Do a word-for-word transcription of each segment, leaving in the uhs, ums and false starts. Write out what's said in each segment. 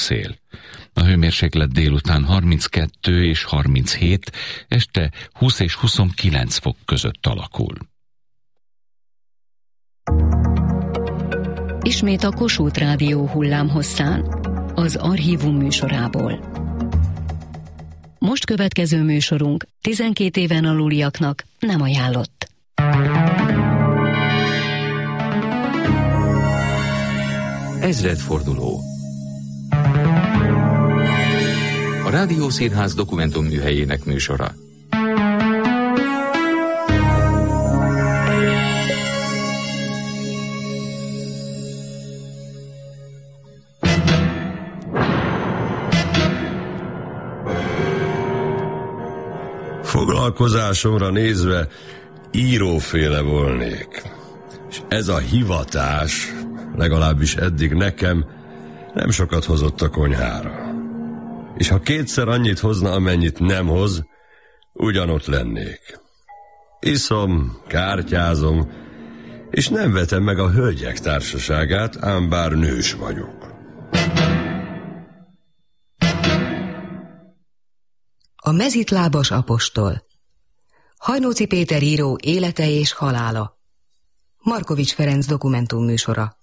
szél. A hőmérséklet délután harminckettő és harminchét, este húsz és huszonkilenc fok között alakul. Ismét a Kossuth Rádió hullámhosszán, az Archívum műsorából. Most következő műsorunk tizenkét éven aluliaknak nem ajánlott. Ezredforduló. A Rádiószínház dokumentumműhelyének műsora. Foglalkozásomra nézve íróféle volnék. És ez a hivatás, legalábbis eddig nekem, nem sokat hozott a konyhára. És ha kétszer annyit hozna, amennyit nem hoz, ugyanott lennék. Iszom, kártyázom, és nem vetem meg a hölgyek társaságát, ám bár nős vagyok. A mezitlábas apostol. Hajnóci Péter író élete és halála. Markovics Ferenc dokumentumműsora.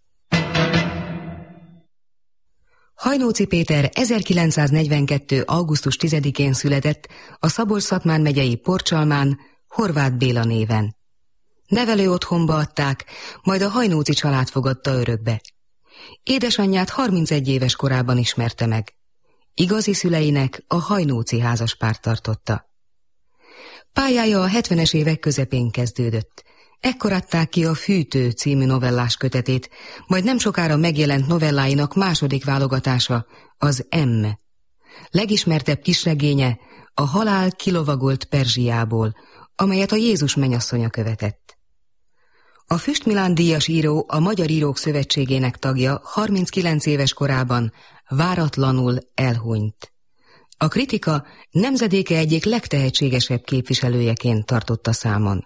Hajnóci Péter ezerkilencszáznegyvenkettő. augusztus tizedikén született a Szabolcs-Szatmár megyei Porcsalmán, Horváth Béla néven. Nevelő otthonba adták, majd a Hajnóci család fogadta örökbe. Édesanyját harmincegy éves korában ismerte meg. Igazi szüleinek a Hajnóci házaspárt tartotta. Pályája a hetvenes évek közepén kezdődött. Ekkor adták ki a Fűtő című novellás kötetét, majd nem sokára megjelent novelláinak második válogatása, az M. Legismertebb kisregénye a Halál kilovagolt Perzsiából, amelyet a Jézus mennyasszonya követett. A Füst Milán díjas író, a Magyar Írók Szövetségének tagja harminckilenc éves korában váratlanul elhunyt. A kritika nemzedéke egyik legtehetségesebb képviselőjeként tartotta számon.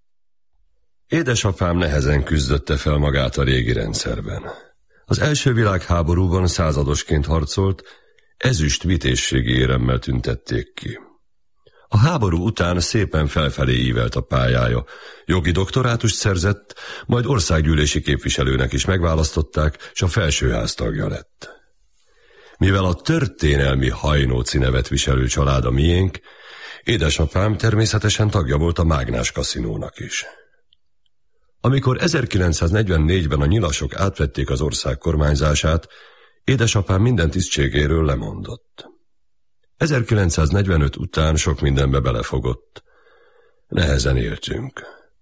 Édesapám nehezen küzdötte fel magát a régi rendszerben. Az első világháborúban századosként harcolt, ezüst vitézségi éremmel tüntették ki. A háború után szépen felfelé ívelt a pályája. Jogi doktorátust szerzett, majd országgyűlési képviselőnek is megválasztották, s a felsőház tagja lett. Mivel a történelmi Hajnóci nevet viselő család a miénk, édesapám természetesen tagja volt a Mágnás kaszinónak is. Amikor ezerkilencszáznegyvennégyben a nyilasok átvették az ország kormányzását, édesapám minden tisztségéről lemondott. ezerkilencszáznegyvenöt után sok mindenbe belefogott. Nehezen éltünk.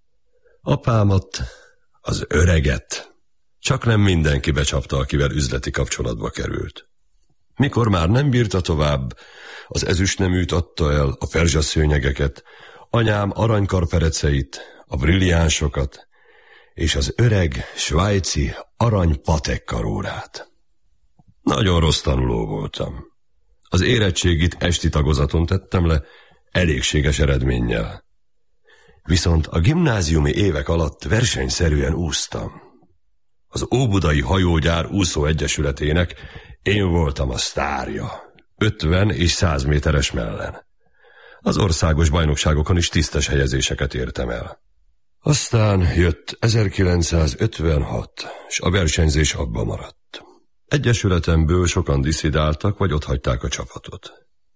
Apámat, az öreget, csak nem mindenki becsapta, akivel üzleti kapcsolatba került. Mikor már nem bírta tovább, az ezüstneműt adta el, a perzsaszőnyegeket, anyám aranykarpereceit, a brilliánsokat, és az öreg svájci arany Patek karórát. Nagyon rossz tanuló voltam. Az érettségit esti tagozaton tettem le, elégséges eredménnyel. Viszont a gimnáziumi évek alatt versenyszerűen úsztam. Az óbudai hajógyár úszóegyesületének én voltam a sztárja, ötven és száz méteres mellen. Az országos bajnokságokon is tisztes helyezéseket értem el. Aztán jött ezerkilencszázötvenhat, és a versenyzés abba maradt. Egyesületemből sokan diszidáltak, vagy otthagyták a csapatot.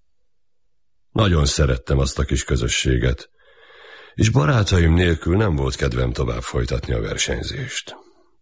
Nagyon szerettem azt a kis közösséget, és barátaim nélkül nem volt kedvem tovább folytatni a versenyzést.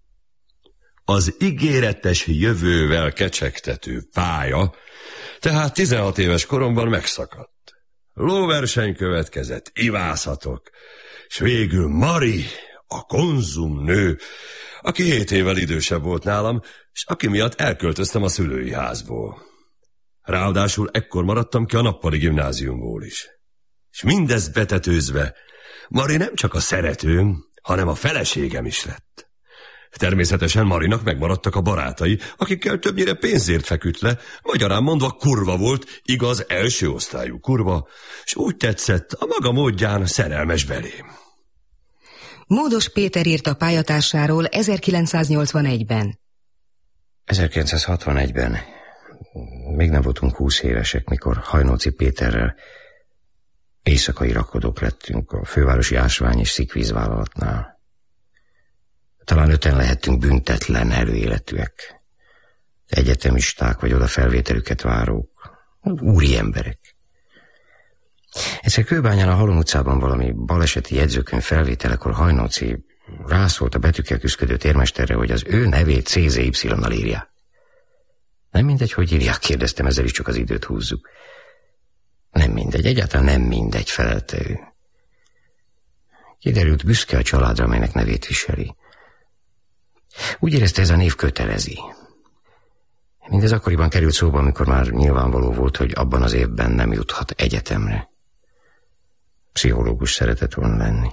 Az ígéretes jövővel kecsegtető pálya tehát tizenhat éves koromban megszakadt. Lóverseny következett, ivázhatok, s végül Mari, a konzum nő, aki hét évvel idősebb volt nálam, s aki miatt elköltöztem a szülői házból. Ráadásul ekkor maradtam ki a nappali gimnáziumból is. És mindezt betetőzve, Mari nem csak a szeretőm, hanem a feleségem is lett. Természetesen Marinak megmaradtak a barátai, akikkel többnyire pénzért feküdt le, magyarán mondva kurva volt, igaz, első osztályú kurva, s úgy tetszett, a maga módján szerelmes belém. Módos Péter írt a pályatársáról ezerkilencszáznyolcvanegyben. ezerkilencszázhatvanegyben még nem voltunk húsz évesek, mikor Hajnóci Péterrel éjszakai rakodók lettünk a fővárosi ásvány és szikvízvállalatnál. Talán öten lehettünk büntetlen előéletűek. Egyetemisták vagy oda felvételüket várók, úri emberek. Egyszer Kőbányán a Halom utcában valami baleseti jegyzőkönyv felvételekor Hajnóci rászólt a betűkkel küszködő térmesterre, hogy az ő nevét cé zé ipszilonnal írják. Nem mindegy, hogy írják, kérdeztem, ezzel is csak az időt húzzuk. Nem mindegy, egyáltalán nem mindegy, felelte ő. Kiderült, büszke a családra, amelynek nevét viseli. Úgy érezte, ez a név kötelezi. Mindez akkoriban került szóba, amikor már nyilvánvaló volt, hogy abban az évben nem juthat egyetemre. Pszichológus szeretett volna lenni.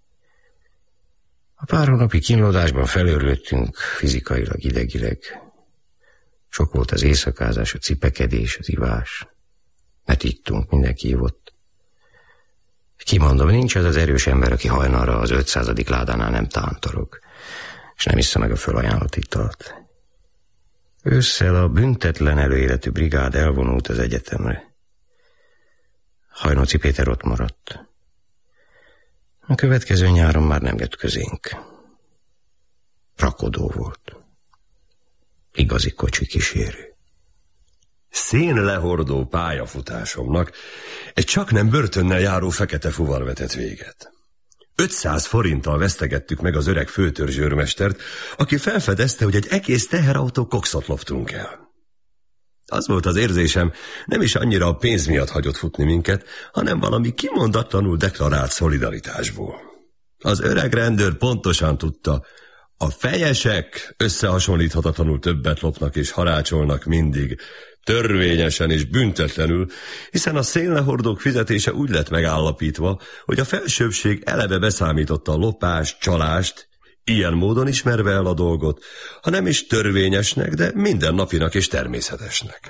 A pár hónapi kínlódásban felőrlődtünk fizikailag, idegileg. Sok volt az éjszakázás, a cipekedés, az ivás. Mert ittunk, mindenki ivott. Kimondom, nincs az az erős ember, aki hajnalra az ötszázadik ládánál nem tántorog, és nem iszza meg a fölajánlott italt. Ősszel a büntetlen előéletű brigád elvonult az egyetemre. Hajnóci Péter ott maradt. A következő nyáron már nem jött közénk. Rakodó volt. Igazi kocsi kísérő. Szénlehordó pályafutásomnak egy csaknem börtönnel járó fekete fuvar vetett véget. ötszáz forinttal vesztegettük meg az öreg főtörzsőrmestert, aki felfedezte, hogy egy egész teherautó kokszot loptunk el. Az volt az érzésem, nem is annyira a pénz miatt hagyott futni minket, hanem valami kimondatlanul deklarált szolidaritásból. Az öreg rendőr pontosan tudta, a fejesek összehasonlíthatatlanul többet lopnak és harácsolnak mindig, törvényesen és büntetlenül, hiszen a szénlehordók fizetése úgy lett megállapítva, hogy a felsőbbség eleve beszámította a lopást, csalást, ilyen módon ismerve el a dolgot, ha nem is törvényesnek, de mindennapinak és természetesnek.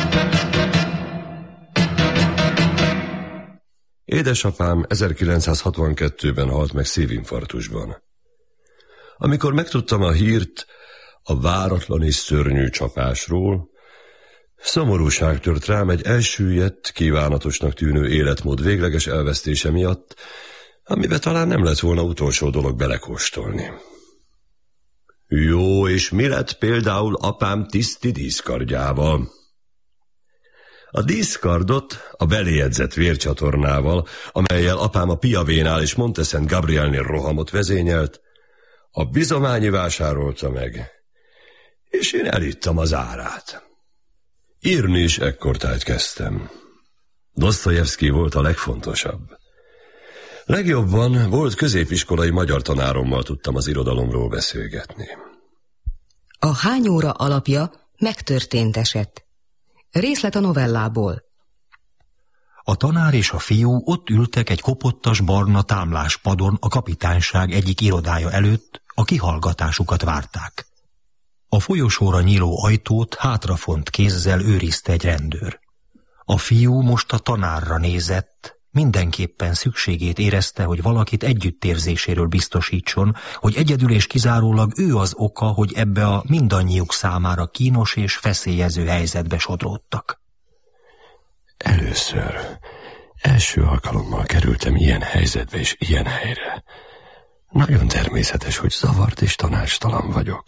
Édesapám ezerkilencszázhatvankettőben halt meg szívinfarktusban. Amikor megtudtam a hírt a váratlan és szörnyű csapásról, szomorúság tört rám egy elsüllyedt, kívánatosnak tűnő életmód végleges elvesztése miatt, amiben talán nem lett volna utolsó dolog belekóstolni. Jó, és mi lett például apám tiszti díszkardjával? A díszkardot a beléjegyzett vércsatornával, amellyel apám a Piavénál és Monteszent Gabrielnél rohamot vezényelt, a bizományi vásárolta meg, és én elittem az árát. Írni is ekkortájt kezdtem. Dosztojevszky volt a legfontosabb. Legjobban volt középiskolai magyar tanárommal tudtam az irodalomról beszélgetni. A Hány óra alapja megtörtént eset. Részlet a novellából. A tanár és a fiú ott ültek egy kopottas barna támláspadon a kapitányság egyik irodája előtt, a kihallgatásukat várták. A folyosóra nyíló ajtót hátrafont kézzel őrizte egy rendőr. A fiú most a tanárra nézett, mindenképpen szükségét érezte, hogy valakit együttérzéséről biztosítson, hogy egyedül és kizárólag ő az oka, hogy ebbe a mindannyiuk számára kínos és feszélyező helyzetbe sodródtak. Először, első alkalommal kerültem ilyen helyzetbe és ilyen helyre. Nagyon természetes, hogy zavart és tanácstalan vagyok.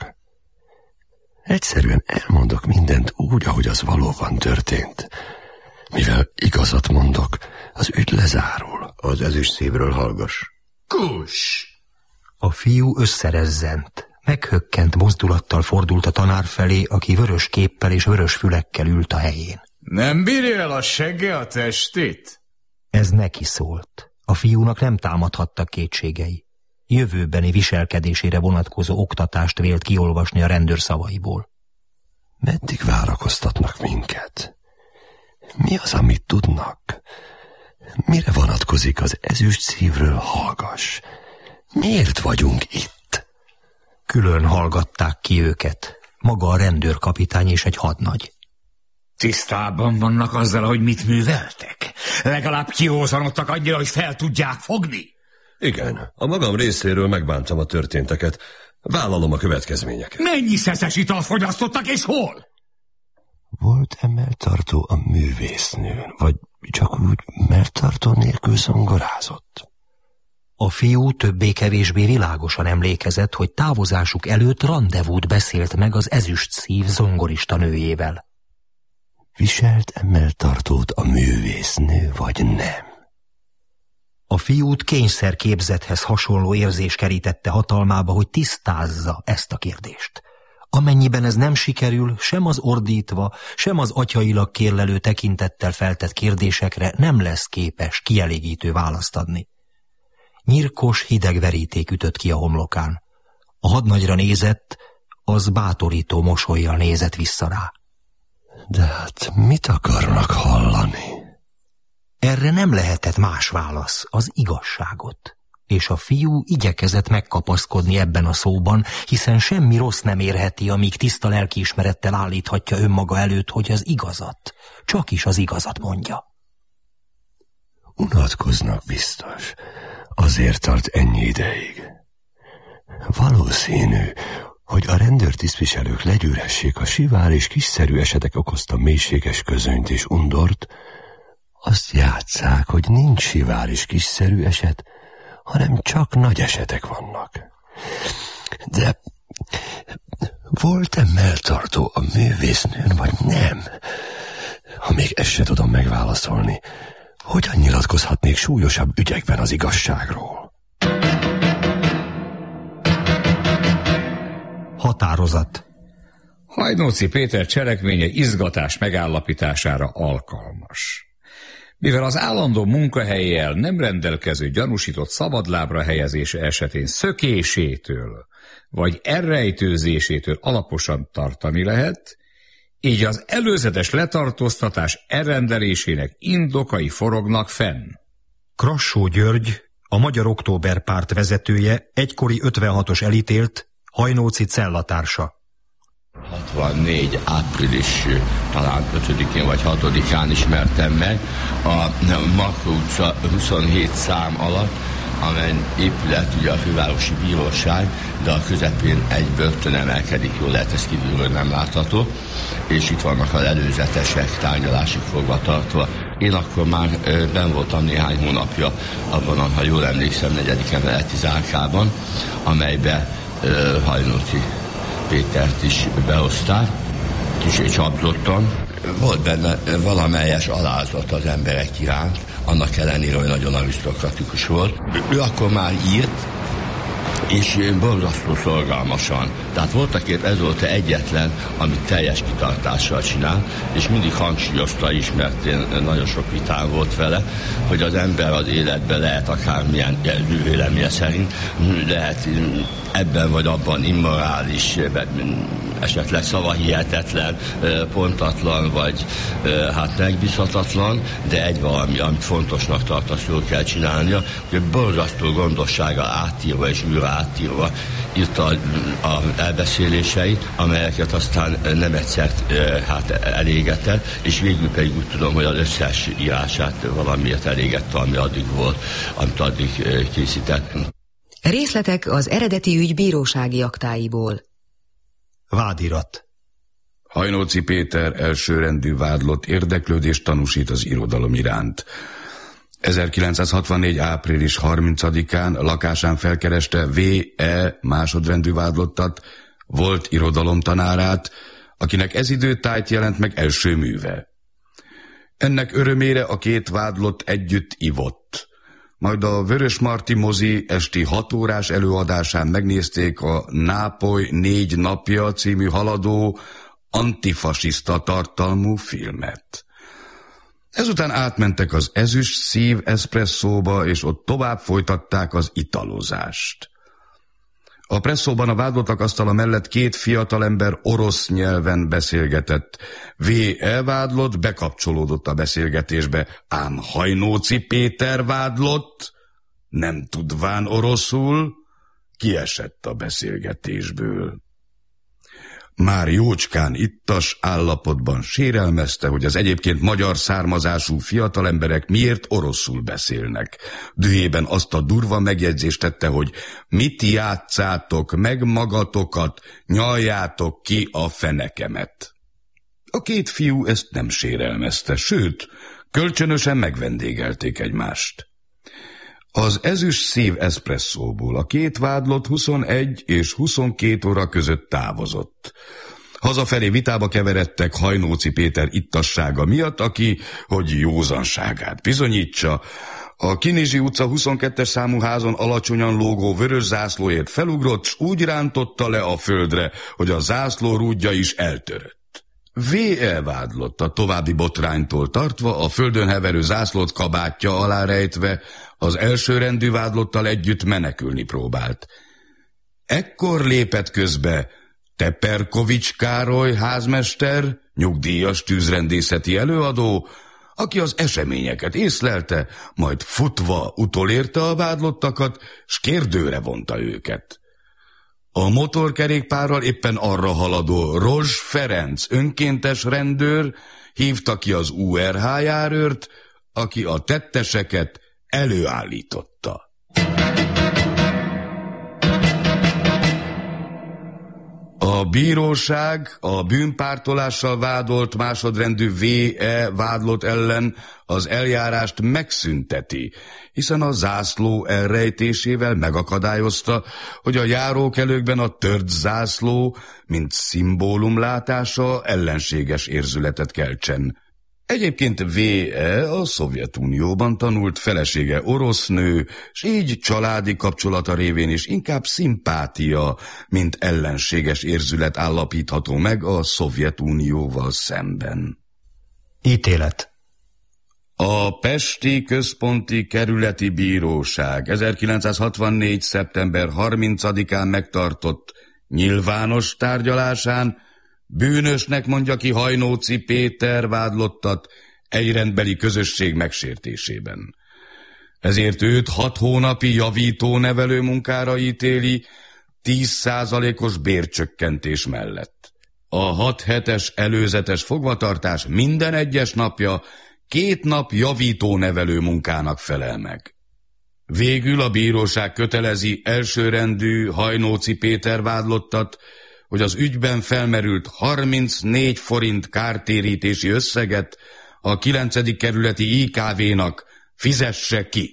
Egyszerűen elmondok mindent úgy, ahogy az valóban történt. Mivel igazat mondok, az ügy lezárul. Az ezüst szívről hallgass. Kus! A fiú összerezzent. Meghökkent mozdulattal fordult a tanár felé, aki vörös képpel és vörös fülekkel ült a helyén. Nem bírja el a segge a testét? Ez neki szólt. A fiúnak nem támadhattak kétségei. Jövőbeni viselkedésére vonatkozó oktatást vélt kiolvasni a rendőr szavaiból. Meddig várakoztatnak minket? Mi az, amit tudnak? Mire vonatkozik az ezüst szívről hallgass? Miért vagyunk itt? Külön hallgatták ki őket. Maga a rendőrkapitány és egy hadnagy. Tisztában vannak azzal, hogy mit műveltek? Legalább kiózanodtak annyira, hogy fel tudják fogni? Igen, a magam részéről megbántam a történteket. Vállalom a következményeket. Mennyi szeszes italt fogyasztottak és hol? Volt-e melltartó a művésznőn, vagy csak úgy melltartó nélkül zongorázott? A fiú többé-kevésbé világosan emlékezett, hogy távozásuk előtt randevút beszélt meg az ezüst szív zongorista nőjével. Viselt-e melltartót a művésznő, vagy nem? A fiút kényszerképzethez hasonló érzés kerítette hatalmába, hogy tisztázza ezt a kérdést. Amennyiben ez nem sikerül, sem az ordítva, sem az atyailag kérlelő tekintettel feltett kérdésekre nem lesz képes kielégítő választ adni. Nyirkos hideg veríték ütött ki a homlokán. A hadnagyra nézett, az bátorító mosollyal nézett vissza rá. De hát mit akarnak hallani? Erre nem lehetett más válasz, az igazságot. És a fiú igyekezett megkapaszkodni ebben a szóban, hiszen semmi rossz nem érheti, amíg tiszta lelkiismerettel állíthatja önmaga előtt, hogy az igazat, csak is az igazat mondja. Unatkoznak biztos, azért tart ennyi ideig. Valószínű, hogy a rendőrtisztviselők legyűressék a sivár és kiszerű esetek okozta mélységes közönyt és undort, azt játsszák, hogy nincs sivár és kiszerű eset, hanem csak nagy esetek vannak. De volt-e melltartó a művésznőn, vagy nem? Ha még ezt se tudom megválaszolni, hogyan nyilatkozhatnék súlyosabb ügyekben az igazságról? Határozat. Hajnóci Péter cselekménye izgatás megállapítására alkalmas. Mivel az állandó munkahelyjel nem rendelkező gyanúsított szabadlábra helyezése esetén szökésétől vagy elrejtőzésétől alaposan tartani lehet, így az előzetes letartóztatás elrendelésének indokai forognak fenn. Krassó György, a Magyar Október Párt vezetője, egykori ötvenhatos elítélt, Hajnóci cellatársa. hatvannégy április talán ötödikén vagy hatodikán ismertem meg a Makó utca huszonhét szám alatt, amely épület ugye a fővárosi bíróság, de a közepén egy börtön emelkedik, jól lehet, ez kívülről nem látható, és itt vannak az előzetesek tárgyalásig fogva tartva. Én akkor már benn voltam néhány hónapja abban, a, ha jól emlékszem, negyedik emeleti zárkában, amelybe uh, Hajnóci Pétert is behozták, kicsit csapzottan. Volt benne valamelyes alázat az emberek iránt, annak ellenére, hogy nagyon arisztokratikus volt. Ő akkor már írt, és borzasztó szorgalmasan. Tehát voltak épp ez volt egyetlen, amit teljes kitartással csinál, és mindig hangsúlyozta is, mert én nagyon sok vitám volt vele, hogy az ember az életben lehet akármilyen véleménye szerint, lehet ebben vagy abban immorális, esetleg szavahihetetlen, pontatlan, vagy hát megbízhatatlan, de egy valami, amit fontosnak tart, azt jól kell csinálnia, hogy borzasztó gondossággal átírva és újra átírva írta a, a elbeszéléseit, amelyeket aztán nem egyszer hát elégetett, és végül pedig úgy tudom, hogy az összes írását valamiért elégette, ami addig volt, amit addig készített. Részletek az eredeti ügy bírósági aktáiból. Vádirat. Hajnóci Péter elsőrendű vádlott érdeklődést tanúsít az irodalom iránt. ezerkilencszázhatvannégy. április harmincadikán lakásán felkereste V E másodrendű vádlottat, volt irodalomtanárát, akinek ez időtájt jelent meg első műve. Ennek örömére a két vádlott együtt ivott. Majd a Vörösmarty mozi esti hat órás előadásán megnézték a Nápoly négy napja című haladó, antifasiszta tartalmú filmet. Ezután átmentek az Ezüst Szív eszpresszóba, és ott tovább folytatták az italozást. A presszóban a vádlottak asztala mellett két fiatalember orosz nyelven beszélgetett. V E vádlott bekapcsolódott a beszélgetésbe, ám Hajnóci Péter vádlott, nem tudván oroszul, kiesett a beszélgetésből. Már jócskán ittas állapotban sérelmezte, hogy az egyébként magyar származású fiatalemberek miért oroszul beszélnek. Dühében azt a durva megjegyzést tette, hogy mit játszátok meg magatokat, nyaljátok ki a fenekemet. A két fiú ezt nem sérelmezte, sőt, kölcsönösen megvendégelték egymást. Az ezüst szív eszpresszóból a két vádlott huszonegy és huszonkét óra között távozott. Hazafelé vitába keveredtek Hajnóci Péter ittassága miatt, aki, hogy józanságát bizonyítsa, a Kinizsi utca huszonkettes számú házon alacsonyan lógó vörös zászlóért felugrott, s úgy rántotta le a földre, hogy a zászló rúdja is eltörött. vé e vádlott a további botránytól tartva, a földön heverő zászlót kabátja alá rejtve, az elsőrendű vádlottal együtt menekülni próbált. Ekkor lépett közbe Teperkovics Károly házmester, nyugdíjas tűzrendészeti előadó, aki az eseményeket észlelte, majd futva utolérte a vádlottakat, s kérdőre vonta őket. A motorkerékpárral éppen arra haladó Rozs Ferenc önkéntes rendőr hívta ki az u er há járőrt, aki a tetteseket előállította. A bíróság a bűnpártolással vádolt másodrendű vé e vádlott ellen az eljárást megszünteti, hiszen a zászló elrejtésével megakadályozta, hogy a járókelőkben a tört zászló, mint szimbólum látása ellenséges érzületet keltsen. Egyébként vé e a Szovjetunióban tanult, felesége orosz nő, s így családi kapcsolata révén is inkább szimpátia, mint ellenséges érzület állapítható meg a Szovjetunióval szemben. Ítélet. A Pesti Központi Kerületi Bíróság ezerkilencszázhatvannégy. szeptember harmincadikán megtartott nyilvános tárgyalásán bűnösnek mondja ki Hajnóci Péter vádlottat egy rendbeli közösség megsértésében. Ezért őt hat hónapi javító-nevelő munkára ítéli tíz százalékos bércsökkentés mellett. A hat hetes előzetes fogvatartás minden egyes napja két nap javító-nevelő munkának felel meg. Végül a bíróság kötelezi elsőrendű Hajnóci Péter vádlottat, hogy az ügyben felmerült harmincnégy forint kártérítési összeget a kilencedik kerületi i ká vé-nak fizesse ki.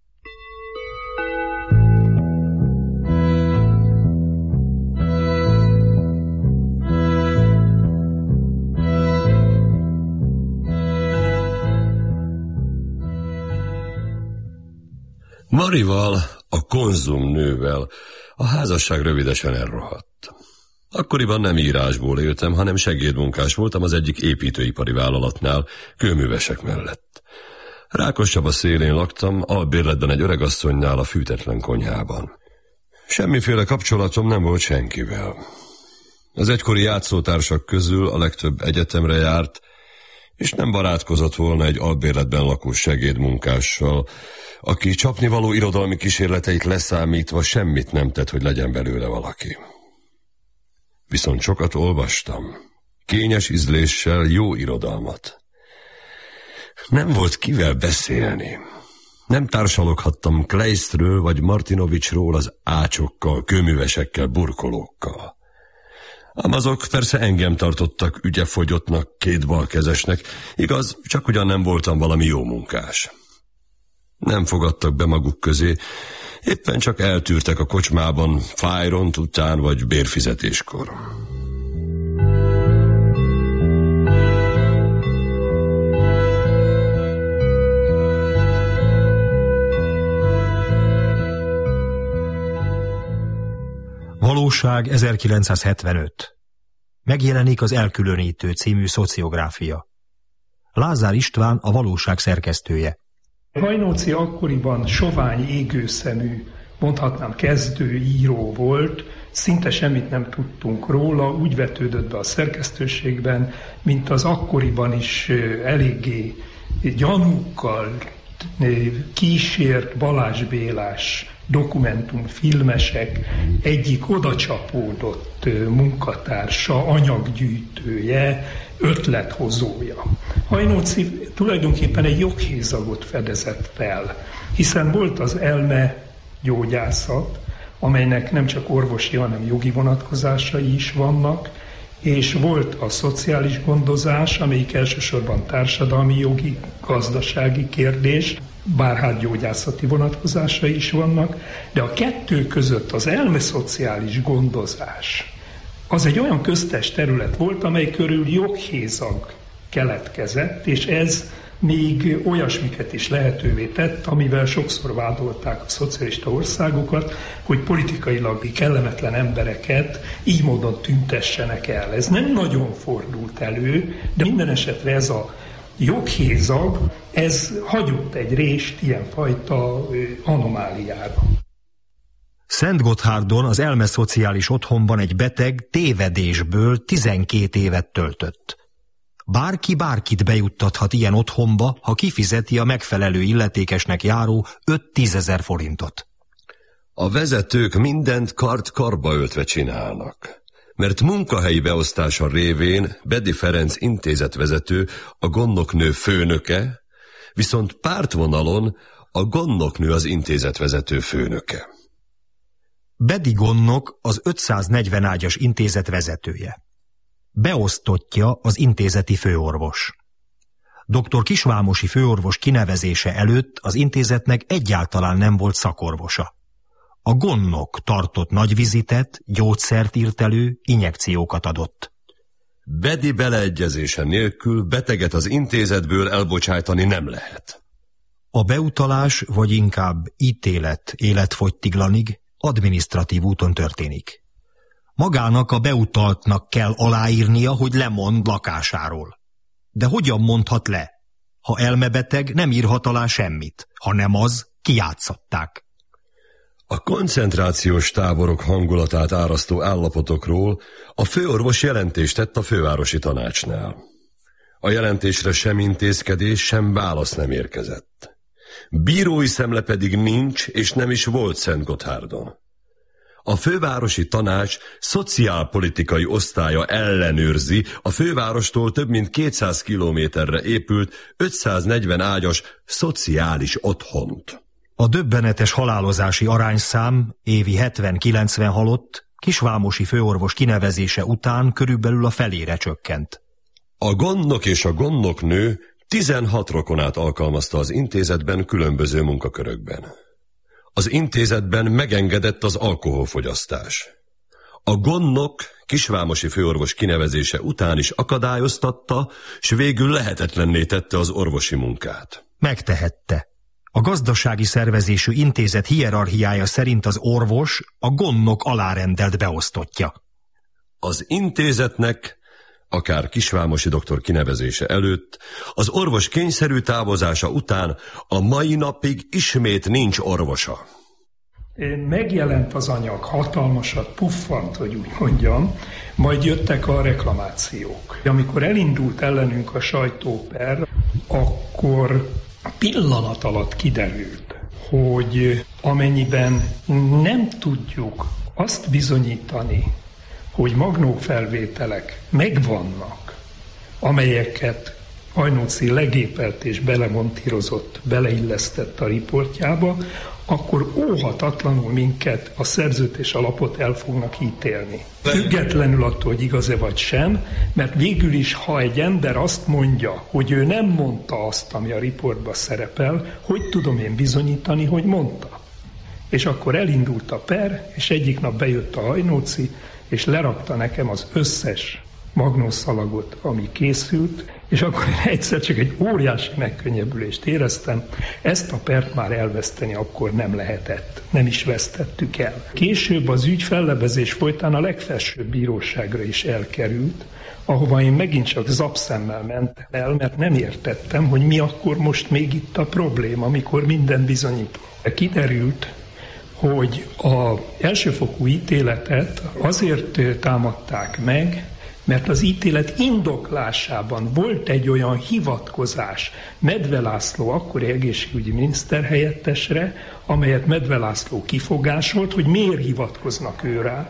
Marival, a Konzum nővel a házasság rövidesen elrohadt. Akkoriban nem írásból éltem, hanem segédmunkás voltam az egyik építőipari vállalatnál, kőművesek mellett. Rákoscsaba szélén laktam, albérletben egy öregasszonynál a fűtetlen konyhában. Semmiféle kapcsolatom nem volt senkivel. Az egykori játszótársak közül a legtöbb egyetemre járt, és nem barátkozott volna egy albérletben lakó segédmunkással, aki csapnivaló irodalmi kísérleteit leszámítva semmit nem tett, hogy legyen belőle valaki. Viszont sokat olvastam, kényes ízléssel jó irodalmat. Nem volt kivel beszélni. Nem társaloghattam Kleisztről vagy Martinovicsról az ácsokkal, kőművesekkel, burkolókkal. Ám azok persze engem tartottak ügyefogyottnak, kétbalkezesnek, igaz, csak ugyan nem voltam valami jó munkás. Nem fogadtak be maguk közé, éppen csak eltűrtek a kocsmában fájront után vagy bérfizetéskor. Valóság ezerkilencszázhetvenöt. Megjelenik az Elkülönítő című szociográfia. Lázár István a Valóság szerkesztője. Hajnóci akkoriban sovány, égőszemű, mondhatnám kezdő író volt, szinte semmit nem tudtunk róla, úgy vetődött be a szerkesztőségben, mint az akkoriban is eléggé gyanúkkal kísért Balázs Bélás dokumentumfilmesek egyik odacsapódott munkatársa, anyaggyűjtője, ötlethozója. Hajnóci tulajdonképpen egy joghézagot fedezett fel, hiszen volt az elme gyógyászat, amelynek nem csak orvosi, hanem jogi vonatkozásai is vannak, és volt a szociális gondozás, amelyik elsősorban társadalmi jogi, gazdasági kérdés, bár hát gyógyászati vonatkozásai is vannak, de a kettő között az elmeszociális gondozás az egy olyan köztes terület volt, amely körül joghézag keletkezett, és ez még olyasmiket is lehetővé tett, amivel sokszor vádolták a szocialista országokat, hogy politikailag kellemetlen embereket így módon tüntessenek el. Ez nem nagyon fordult elő, de minden esetre ez a joghézag, ez hagyott egy rést ilyenfajta anomáliára. Szentgotthárdon az elmeszociális otthonban egy beteg tévedésből tizenkét évet töltött. Bárki bárkit bejuttathat ilyen otthonba, ha kifizeti a megfelelő illetékesnek járó öt-tízezer forintot. A vezetők mindent kart-karba öltve csinálnak, mert munkahelyi beosztása révén Bedi Ferenc intézetvezető, a gondnoknő főnöke, viszont pártvonalon a gondnoknő az intézetvezető főnöke. Bedi gondnok az ötszáznegyven ágyas intézet vezetője. Beosztottja az intézeti főorvos. doktor Kisvámosi főorvos kinevezése előtt az intézetnek egyáltalán nem volt szakorvosa. A gondnok tartott nagy vizitet, gyógyszert írt elő, injekciókat adott. Bedi beleegyezése nélkül beteget az intézetből elbocsájtani nem lehet. A beutalás, vagy inkább ítélet életfogytiglanig adminisztratív úton történik. Magának a beutaltnak kell aláírnia, hogy lemond lakásáról. De hogyan mondhat le? Ha elmebeteg, nem írhat alá semmit. Ha nem az, kijátszatták. A koncentrációs táborok hangulatát árasztó állapotokról a főorvos jelentést tett a fővárosi tanácsnál. A jelentésre sem intézkedés, sem válasz nem érkezett. Bírói szemle pedig nincs, és nem is volt Szentgotthárdon. A fővárosi tanács szociálpolitikai osztálya ellenőrzi a fővárostól több mint kétszáz kilométerre épült ötszáznegyven ágyas szociális otthont. A döbbenetes halálozási arányszám, évi hetven-kilencven halott, Kisvámosi főorvos kinevezése után körülbelül a felére csökkent. A gondnok és a gondnoknő tizenhat rokonát alkalmazta az intézetben különböző munkakörökben. Az intézetben megengedett az alkoholfogyasztás. A gondnok Kisvámosi főorvos kinevezése után is akadályoztatta, s végül lehetetlenné tette az orvosi munkát. Megtehette. A gazdasági szervezésű intézet hierarchiája szerint az orvos a gondnok alárendelt beosztottja. Az intézetnek, akár Kisvámosi doktor kinevezése előtt, az orvos kényszerű távozása után a mai napig ismét nincs orvosa. Megjelent az anyag, hatalmasat puffant, hogy úgy mondjam, majd jöttek a reklamációk. Amikor elindult ellenünk a sajtóper, akkor pillanat alatt kiderült, hogy amennyiben nem tudjuk azt bizonyítani, hogy magnófelvételek megvannak, amelyeket Hajnóci legépelt és belemontírozott, beleillesztett a riportjába, akkor óhatatlanul minket a szerződés alapot el fognak ítélni. Függetlenül attól, hogy igaz-e vagy sem, mert végül is, ha egy ember azt mondja, hogy ő nem mondta azt, ami a riportban szerepel, hogy tudom én bizonyítani, hogy mondta? És akkor elindult a per, és egyik nap bejött a Hajnóci, és lerakta nekem az összes magnószalagot, ami készült, és akkor én egyszer csak egy óriási megkönnyebbülést éreztem, ezt a pert már elveszteni akkor nem lehetett, nem is vesztettük el. Később az ügy fellebezés folytán a legfelsőbb bíróságra is elkerült, ahova én megint csak zapszemmel mentem el, mert nem értettem, hogy mi akkor most még itt a probléma, amikor minden bizonyít. Kiderült, hogy az elsőfokú ítéletet azért támadták meg, mert az ítélet indoklásában volt egy olyan hivatkozás Medve László akkori egészségügyi miniszter helyettesre, amelyet Medve László kifogásolt, hogy miért hivatkoznak ő rá,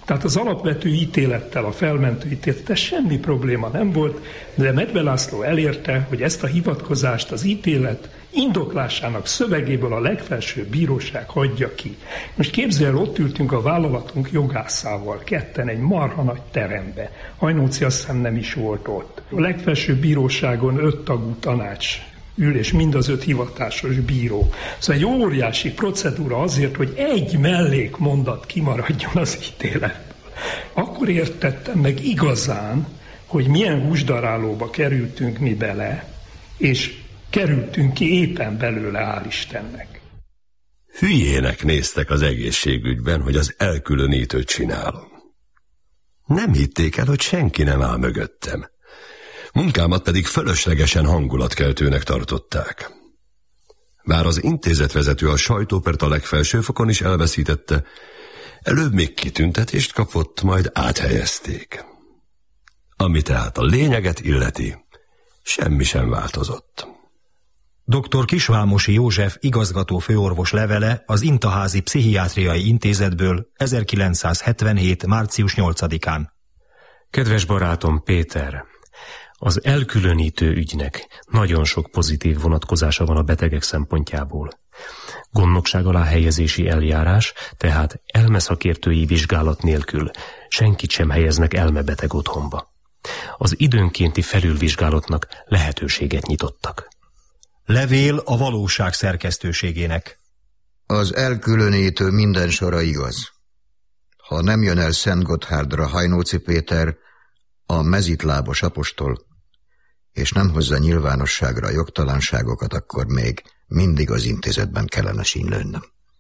Tehát az alapvető ítélettel, a felmentő ítélettel semmi probléma nem volt, de Medve László elérte, hogy ezt a hivatkozást az ítélet indoklásának szövegéből a legfelsőbb bíróság hagyja ki. Most képzelj, ott ültünk a vállalatunk jogászával, ketten egy marha nagy terembe. Hajnóci azt hiszem nem is volt ott. A legfelsőbb bíróságon öt tagú tanács ül, és mind az öt hivatásos bíró. Szóval egy óriási procedúra azért, hogy egy mellékmondat kimaradjon az ítéletből. Akkor értettem meg igazán, hogy milyen húsdarálóba kerültünk mi bele, és kerültünk ki éppen belőle, hál' Istennek. Hülyének néztek az egészségügyben, hogy az elkülönítőt csinálom. Nem hitték el, hogy senki nem áll mögöttem. Munkámat pedig fölöslegesen hangulatkeltőnek tartották. Bár az intézetvezető a sajtópert a legfelső fokon is elveszítette, előbb még kitüntetést kapott, majd áthelyezték. Ami tehát a lényeget illeti, semmi sem változott. doktor Kisvámosi József igazgató főorvos levele az Intaházi Pszichiátriai Intézetből ezerkilencszázhetvenhét. március nyolcadikán. Kedves barátom Péter, az elkülönítő ügynek nagyon sok pozitív vonatkozása van a betegek szempontjából. Gondnokság alá helyezési eljárás, tehát elmeszakértői vizsgálat nélkül senkit sem helyeznek elmebeteg otthonba. Az időnkénti felülvizsgálatnak lehetőséget nyitottak. Levél a valóság szerkesztőségének. Az elkülönítő minden sora igaz. Ha nem jön el Szentgotthárdra Hajnóci Péter, a mezitlábos apostol, és nem hozza nyilvánosságra a jogtalanságokat, akkor még mindig az intézetben kellene sínylőnnöm.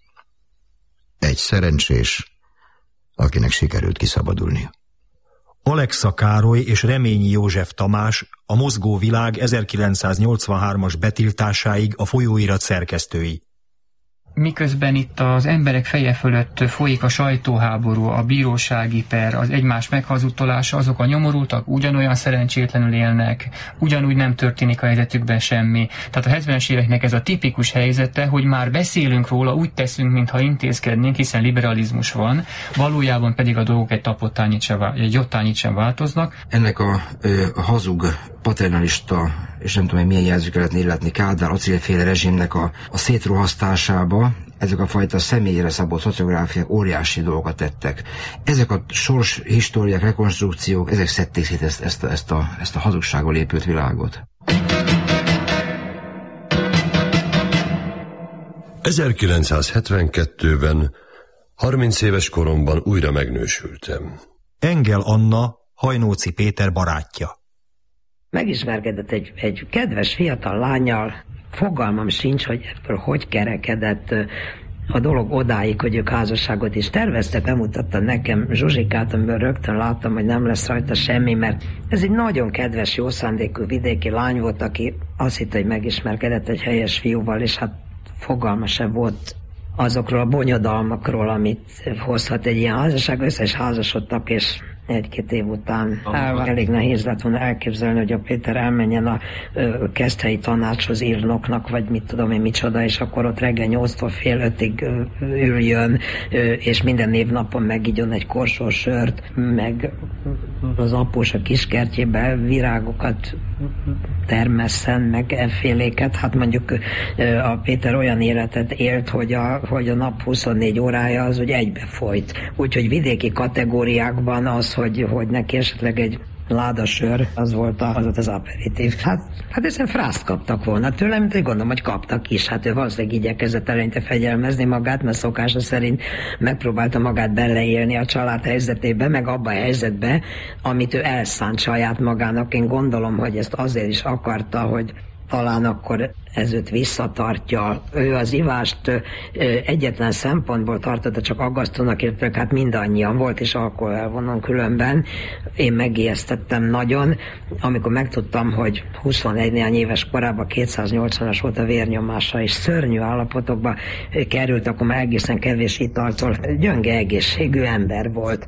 Egy szerencsés, akinek sikerült kiszabadulnia. Alexa Károly és Reményi József Tamás, a Mozgó Világ ezerkilencszáznyolcvanhármas betiltásáig a folyóirat szerkesztői. Miközben itt az emberek feje fölött folyik a sajtóháború, a bírósági per, az egymás meghazudtolása, azok a nyomorultak ugyanolyan szerencsétlenül élnek, ugyanúgy nem történik a helyzetükben semmi. Tehát a hetvenes éveknek ez a tipikus helyzete, hogy már beszélünk róla, úgy teszünk, mintha intézkednénk, hiszen liberalizmus van, valójában pedig a dolgok egy tapottányit sem, egy jottányit sem változnak. Ennek a, a hazug, paternalista, és nem tudom, hogy milyen jelzőket lehetne illetni, Kádár acélféle rezsimnek a, a szétrohasztásába ezek a fajta személyre szabott szociográfiák óriási dolgokat tettek. Ezek a sors históriák, rekonstrukciók, ezek szedték szét ezt, ezt, ezt, a, ezt a hazugsággal épült világot. ezerkilencszázhetvenkettőben, harminc éves koromban újra megnősültem. Engel Anna, Hajnóci Péter barátja. Megismerkedett egy, egy kedves fiatal lánnyal, fogalmam sincs, hogy ebből hogy kerekedett a dolog odáig, hogy ők házasságot is terveztek, bemutatta nekem Zsuzsikát, amiből rögtön láttam, hogy nem lesz rajta semmi, mert ez egy nagyon kedves, jó szándékú vidéki lány volt, aki azt hitte, hogy megismerkedett egy helyes fiúval, és hát fogalma sem volt azokról a bonyodalmakról, amit hozhat egy ilyen házasság. Össze is házasodtak, és egy-két év után el, elég nehéz lett volna elképzelni, hogy a Péter elmenjen a ö, keszthelyi tanácshoz írnoknak, vagy mit tudom én micsoda, és akkor ott reggel nyolctól fél ötig ö, üljön, ö, és minden névnapon megigyon egy korsó sört, meg az após a kiskertjébe virágokat termesszen, meg efféléket. Hát mondjuk ö, a Péter olyan életet élt, hogy a, hogy a nap huszonnégy órája az úgy egybe folyt. Úgyhogy vidéki kategóriákban az, hogy, hogy neki esetleg egy ládasör, az volt az, az, az aperitív. Hát, hát ezen frászt kaptak volna tőlem, mint hogy gondolom, hogy kaptak is. Hát ő valószínűleg igyekezett eleinte fegyelmezni magát, mert szokása szerint megpróbálta magát beleélni a család helyzetébe, meg abba a helyzetbe, amit ő elszánt saját magának. Én gondolom, hogy ezt azért is akarta, hogy talán akkor ez őt visszatartja. Ő az ivást ö, egyetlen szempontból tartotta, csak aggasztónak értek, hát mindannyian volt, és alkohol elvonon különben. Én megijesztettem nagyon, amikor megtudtam, hogy huszonegy néhány éves korában kétszáznyolcvanas volt a vérnyomása, és szörnyű állapotokba került, akkor már egészen kevés italtól gyönge egészségű ember volt.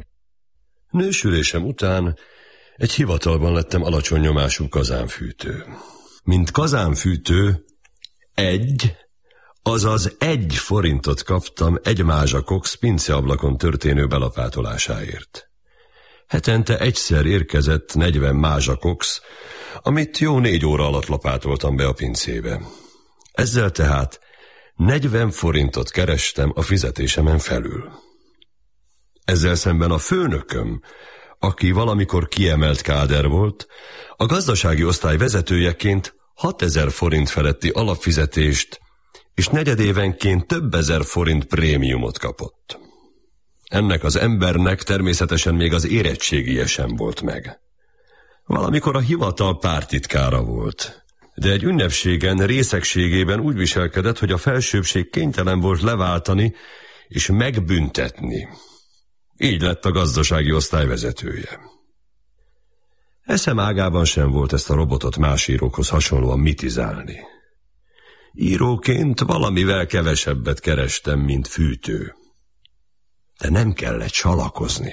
Nősülésem után egy hivatalban lettem alacsony nyomású kazánfűtő. Mint kazánfűtő, egy, Azaz egy forintot kaptam egy mázsa Cox pinceablakon történő belapátolásáért. Hetente egyszer érkezett negyven mázsa Cox, amit jó négy óra alatt lapátoltam be a pincébe. Ezzel tehát negyven forintot kerestem a fizetésemen felül. Ezzel szemben a főnököm, aki valamikor kiemelt káder volt, a gazdasági osztály vezetőjeként hatezer forint feletti alapfizetést és negyedévenként több ezer forint prémiumot kapott. Ennek az embernek természetesen még az érettségie sem volt meg. Valamikor a hivatal párttitkára volt, de egy ünnepségen részegségében úgy viselkedett, hogy a felsőbbség kénytelen volt leváltani és megbüntetni. Így lett a gazdasági osztály vezetője. Eszem ágában sem volt ezt a robotot más írókhoz hasonlóan mitizálni. Íróként valamivel kevesebbet kerestem, mint fűtő. De nem kellett salakozni.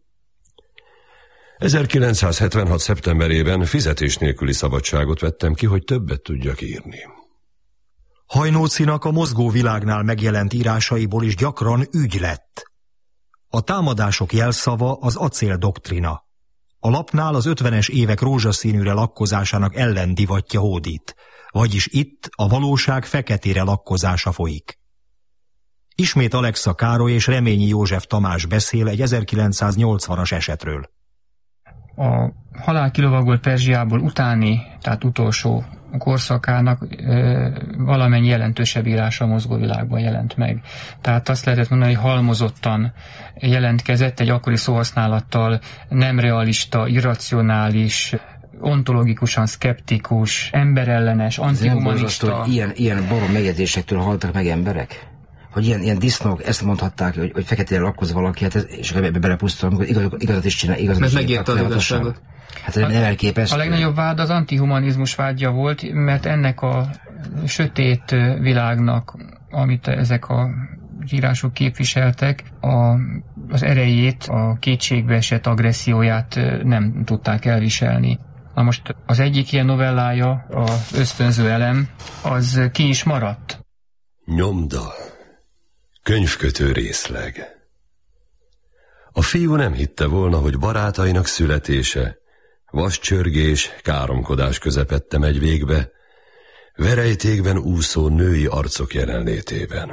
ezerkilencszázhetvenhat. szeptemberében fizetés nélküli szabadságot vettem ki, hogy többet tudjak írni. Hajnócinak a Mozgó világnál megjelent írásaiból is gyakran ügy lett. A támadások jelszava az acéldoktrina. A lapnál az ötvenes évek rózsaszínűre lakkozásának ellendivatja hódít, vagyis itt a valóság feketére lakkozása folyik. Ismét Alexa Károly és Reményi József Tamás beszél egy ezerkilencszáznyolcvanas esetről. A halál kilovagolt Perzsiából utáni, tehát utolsó korszakának e, valamennyi jelentősebb írása a mozgóvilágban jelent meg. Tehát azt lehetett mondani, hogy halmozottan jelentkezett egy akkori szóhasználattal nem realista, irracionális, ontológikusan szkeptikus, emberellenes, antihumanista. Hogy ilyen, ilyen barom megjegyzésektől haltak meg emberek? Hogy ilyen, ilyen disznók ezt mondhatták, hogy, hogy feketére lakkoz valaki, hát ez, és ebbe belepusztul, amikor igaz, igazat is csinál, igazat mert is megérte az igazságot. Hát ez nem elképesztő. A legnagyobb vád az antihumanizmus vágya volt, mert ennek a sötét világnak, amit ezek a írások képviseltek, a, az erejét, a kétségbe esett agresszióját nem tudták elviselni. Na most az egyik ilyen novellája, az ösztönző elem, az ki is maradt. Nyomda. Könyvkötő részleg. A fiú nem hitte volna, hogy barátainak születése, vascsörgés, káromkodás közepette megy végbe, verejtékben úszó női arcok jelenlétében.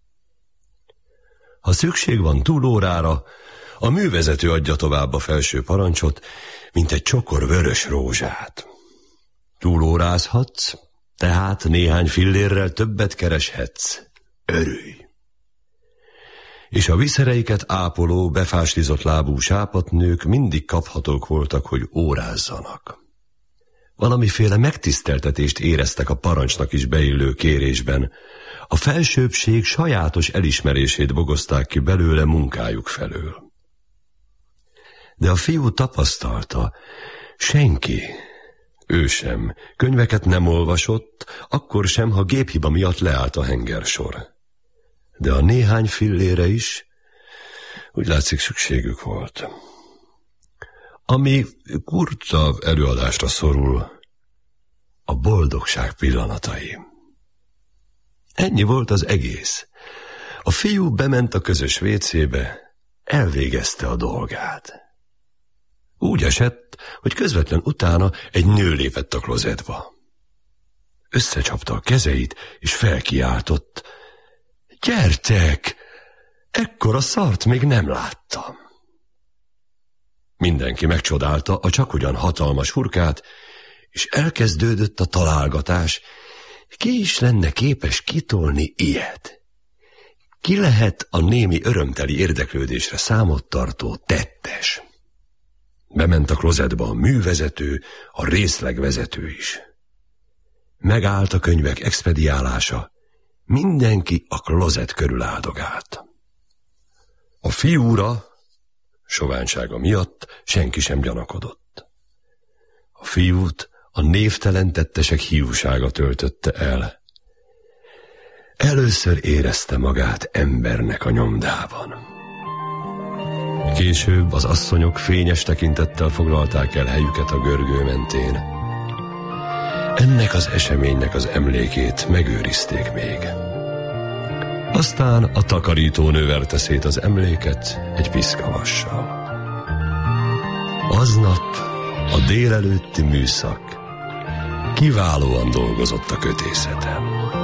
Ha szükség van túlórára, a művezető adja tovább a felső parancsot, mint egy csokor vörös rózsát. Túlórázhatsz, tehát néhány fillérrel többet kereshetsz. Örülj! És a viszereiket ápoló, befáslizott lábú sápatnők mindig kaphatók voltak, hogy órázzanak. Valamiféle megtiszteltetést éreztek a parancsnak is beillő kérésben. A felsőbbség sajátos elismerését bogozták ki belőle munkájuk felől. De a fiú tapasztalta, senki, ő sem, könyveket nem olvasott, akkor sem, ha géphiba miatt leállt a hengersor. De a néhány fillére is úgy látszik szükségük volt. Ami kurta előadásra szorul, a boldogság pillanatai. Ennyi volt az egész. A fiú bement a közös vécébe, elvégezte a dolgát. Úgy esett, hogy közvetlen utána egy nő lépett a klozetba. Összecsapta a kezeit, és felkiáltott: gyertek! Ekkora szart még nem láttam. Mindenki megcsodálta a csakugyan hatalmas hurkát, és elkezdődött a találgatás. Ki is lenne képes kitolni ilyet? Ki lehet a némi örömteli érdeklődésre számot tartó tettes? Bement a klozetba a művezető, a részlegvezető is. Megállt a könyvek expediálása, mindenki a klozet körül áldogált. A fiúra, soványsága miatt senki sem gyanakodott. A fiút a névtelen tettesek hiúsága töltötte el. Először érezte magát embernek a nyomdában. Később az asszonyok fényes tekintettel foglalták el helyüket a görgő mentén. Ennek az eseménynek az emlékét megőrizték még. Aztán a takarítónő verte szét az emléket egy piszkavassal. Aznap a délelőtti műszak kiválóan dolgozott a kötészeten.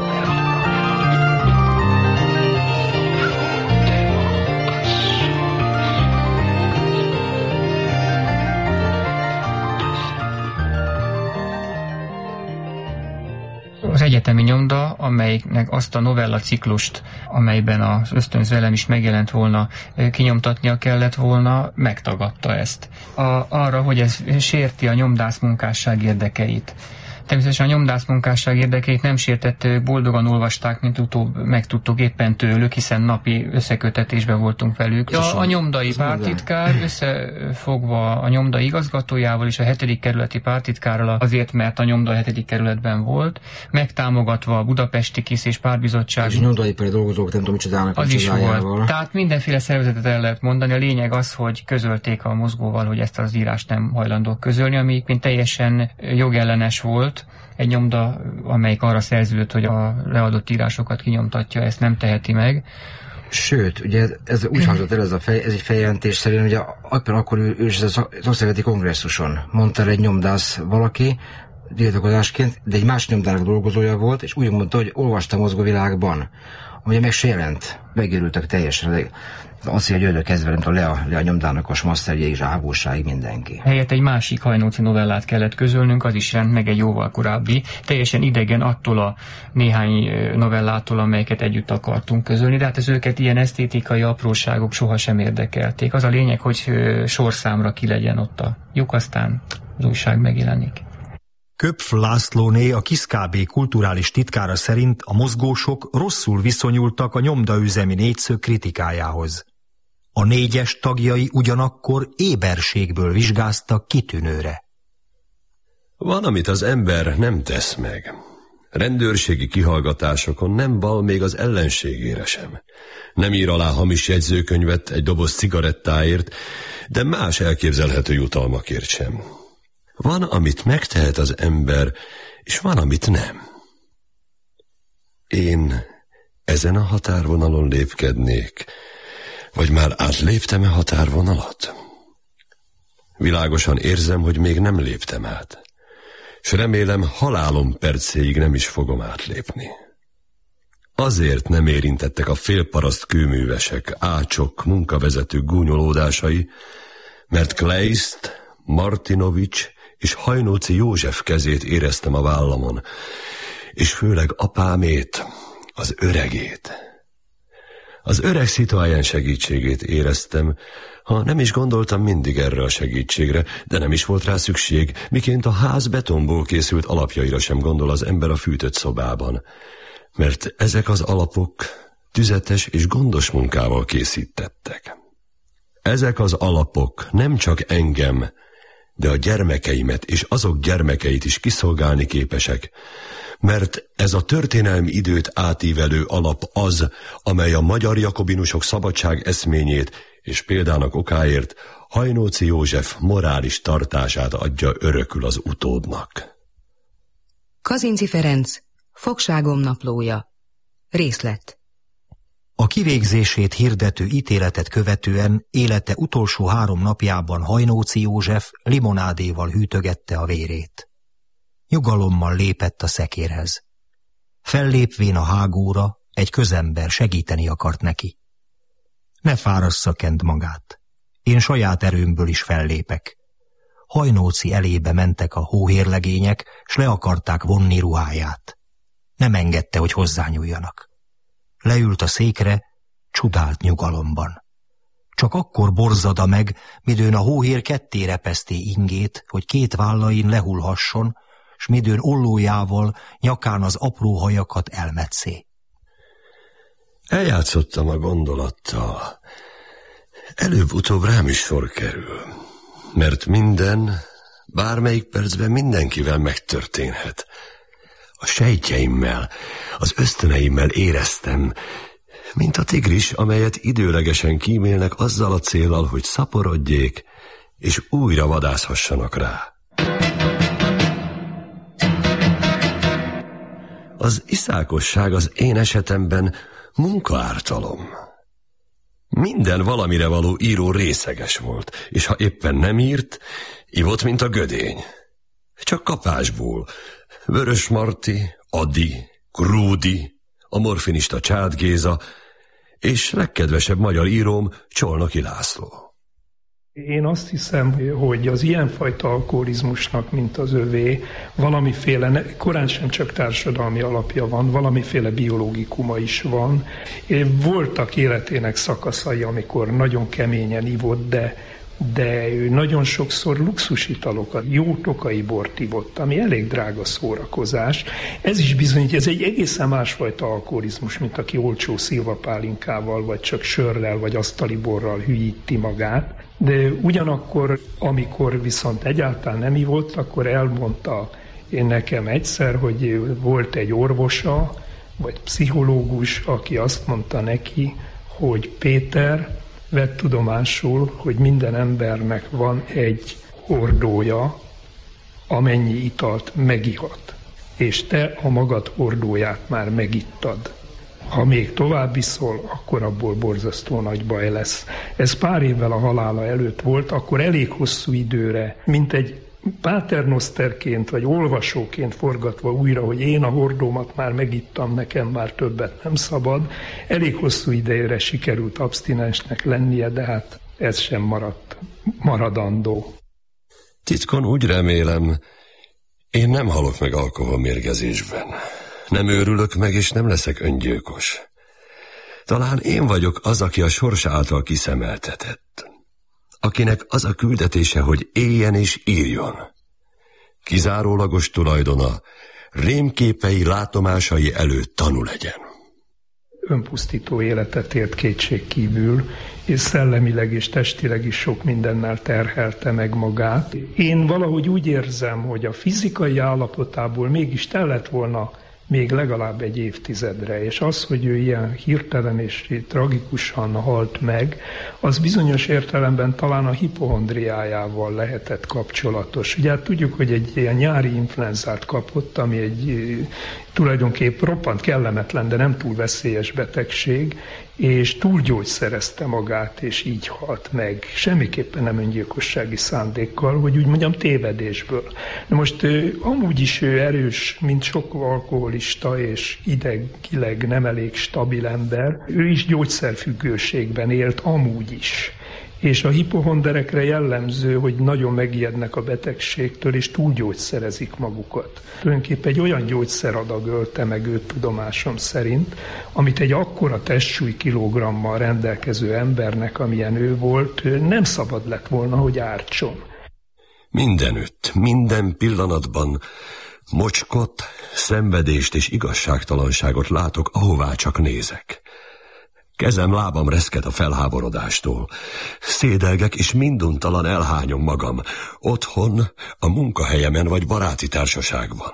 Az egyetemi nyomda, amelynek azt a novella ciklust, amelyben az ösztönző elem is megjelent volna, kinyomtatnia kellett volna, megtagadta ezt. A, arra, hogy ez sérti a nyomdász munkásság érdekeit. Természetesen a nyomdász munkásság érdekeit nem sértett, boldogan olvasták, mint utóbb megtudtuk éppen tőlük, hiszen napi összekötetésben voltunk velük. A, a nyomdai pártitkár összefogva a nyomda igazgatójával és a hetedik kerületi pártitkárral azért, mert a nyomda a hetedik kerületben volt, megtámogatva a budapesti Kisz és Pártbizottság. És nyomdaipari dolgozók, nem tudom, micsodának az is volt. Tehát mindenféle szervezetet el lehet mondani. A lényeg az, hogy közölték a mozgóval, hogy ezt az írást nem hajlandók közölni, ami mint teljesen jogellenes volt. Egy nyomda, amelyik arra szerződött, hogy a leadott írásokat kinyomtatja, ezt nem teheti meg. Sőt, ugye ez úgy hangzott el, ez, a fej, ez egy feljelentés szerint, ugye akkor ő, ő is a szakszervezeti kongresszuson mondta el egy nyomdász valaki, tiltakozásként, de egy más nyomdának dolgozója volt, és úgy mondta, hogy olvasta a Mozgóvilágban, ugye meg se jelent, megérültek teljesen. Azt mondja, hogy kezdve, nem tudom, le a, le a nyomdának a smaszterjéig, zságósáig mindenki. Helyett egy másik Hajnóci novellát kellett közölnünk, az is rend meg egy jóval korábbi, teljesen idegen attól a néhány novellától, amelyeket együtt akartunk közölni, de hát ez őket ilyen esztétikai apróságok sohasem érdekelték. Az a lényeg, hogy sorszámra ki legyen ott a lyuk, aztán az újság megjelenik. Köpf Lászlóné, a Kisz Kb. Kulturális titkára szerint a mozgósok rosszul viszonyultak a nyomdaüzemi négyszög kritikájához. A négyes tagjai ugyanakkor éberségből vizsgáztak kitűnőre. Van, amit az ember nem tesz meg. Rendőrségi kihallgatásokon nem val még az ellenségére sem. Nem ír alá hamis jegyzőkönyvet egy doboz cigarettáért, de más elképzelhető jutalmakért sem. Van, amit megtehet az ember, és van, amit nem. Én ezen a határvonalon lépkednék, vagy már átléptem-e határvonalat? Világosan érzem, hogy még nem léptem át, s remélem halálom percéig nem is fogom átlépni. Azért nem érintettek a félparaszt kőművesek, ácsok, munkavezetők gúnyolódásai, mert Kleist, Martinovics és Hajnóci József kezét éreztem a vállamon, és főleg apámét, az öregét. Az öreg Citoyen segítségét éreztem, ha nem is gondoltam mindig erre a segítségre, de nem is volt rá szükség, miként a ház betonból készült alapjaira sem gondol az ember a fűtött szobában, mert ezek az alapok tüzetes és gondos munkával készítettek. Ezek az alapok nem csak engem, de a gyermekeimet és azok gyermekeit is kiszolgálni képesek, mert ez a történelmi időt átívelő alap az, amely a magyar jakobinusok szabadság eszményét és példának okáért Hajnóci József morális tartását adja örökül az utódnak. Kazinczy Ferenc, Fogságom naplója. Részlet. A kivégzését hirdető ítéletet követően élete utolsó három napjában Hajnóci József limonádéval hűtögette a vérét. Nyugalommal lépett a szekérhez. Fellépvén a hágóra egy közember segíteni akart neki. Ne fárassza Kent magát. Én saját erőmből is fellépek. Hajnóci elébe mentek a hóhérlegények, s le akarták vonni ruháját. Nem engedte, hogy hozzányúljanak. Leült a székre, csodált nyugalomban. Csak akkor borzada meg, midőn a hóhér ketté repeszté ingét, hogy két vállain lehulhasson, s midőn ollójával nyakán az apró hajakat elmetszé. Eljátszottam a gondolattal. Előbb-utóbb rám is sor kerül, mert minden, bármelyik percben mindenkivel megtörténhet. A sejtjeimmel, az ösztöneimmel éreztem, mint a tigris, amelyet időlegesen kímélnek azzal a céllal, hogy szaporodjék, és újra vadászhassanak rá. Az iszákosság az én esetemben Munkaártalom. Minden valamire való író részeges volt, és ha éppen nem írt, ivott, mint a gödény. Csak kapásból. Vörös Marti, Adi, Krúdi, a morfinista Csád Géza, és legkedvesebb magyar íróm Csolnoki László. Én azt hiszem, hogy az ilyenfajta alkoholizmusnak, mint az övé, valamiféle, korán sem csak társadalmi alapja van, valamiféle biológikuma is van. Voltak életének szakaszai, amikor nagyon keményen ivott, de, de ő nagyon sokszor luxusitalokat, jó tokai bort ivott, ami elég drága szórakozás. Ez is bizonyítja, ez egy egészen másfajta alkoholizmus, mint aki olcsó szilvapálinkával, vagy csak sörrel, vagy asztali borral hülyíti magát. De ugyanakkor, amikor viszont egyáltalán nem ivott, akkor elmondta én nekem egyszer, hogy volt egy orvosa, vagy pszichológus, aki azt mondta neki, hogy Péter, vett tudomásul, hogy minden embernek van egy hordója, amennyi italt megihat, és te a magad hordóját már megittad. Ha még tovább iszol, akkor abból borzasztó nagy baj lesz. Ez pár évvel a halála előtt volt, akkor elég hosszú időre, mint egy páternoszterként vagy olvasóként forgatva újra, hogy én a hordómat már megittam, nekem már többet nem szabad. Elég hosszú idejére sikerült abstinensnek lennie, de hát ez sem maradt maradandó. Titkon úgy remélem, én nem halok meg alkoholmérgezésben. Nem őrülök meg, és nem leszek öngyilkos. Talán én vagyok az, aki a sors által kiszemeltetett. Akinek az a küldetése, hogy éljen és írjon. Kizárólagos tulajdona, rémképei, látomásai előtt tanú legyen. Önpusztító életet élt kétségkívül, és szellemileg és testileg is sok mindennel terhelte meg magát. Én valahogy úgy érzem, hogy a fizikai állapotából mégis tellett volna még legalább egy évtizedre, és az, hogy ő ilyen hirtelen és tragikusan halt meg, az bizonyos értelemben talán a hipohondriájával lehetett kapcsolatos. Ugye hát tudjuk, hogy egy ilyen nyári influenzát kapott, ami egy tulajdonképp roppant kellemetlen, de nem túl veszélyes betegség, és túlgyógyszerezte magát, és így halt meg. Semmiképpen nem öngyilkossági szándékkal, hogy úgy mondjam tévedésből. De most ő, amúgy is ő erős, mint sok alkoholista, és idegileg nem elég stabil ember. Ő is gyógyszerfüggőségben élt, amúgy is. És a hipohonderekre jellemző, hogy nagyon megijednek a betegségtől, és túlgyógyszerezik magukat. Tulajdonképpen egy olyan gyógyszeradag ölte meg őt tudomásom szerint, amit egy akkora testsúly kilogrammal rendelkező embernek, amilyen ő volt, nem szabad lett volna, hogy ártson. Mindenütt, minden pillanatban mocskot, szenvedést és igazságtalanságot látok, ahová csak nézek. Kezem, lábam reszket a felháborodástól. Szédelgek, és minduntalan elhányom magam. Otthon, a munkahelyemen vagy baráti társaságban.